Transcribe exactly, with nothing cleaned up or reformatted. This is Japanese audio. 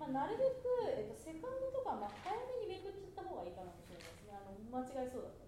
のなるべく、えっと、セカンドとか、まあ、早めにめくっちゃった方がいいかもしれないですね。あの間違いそうだっ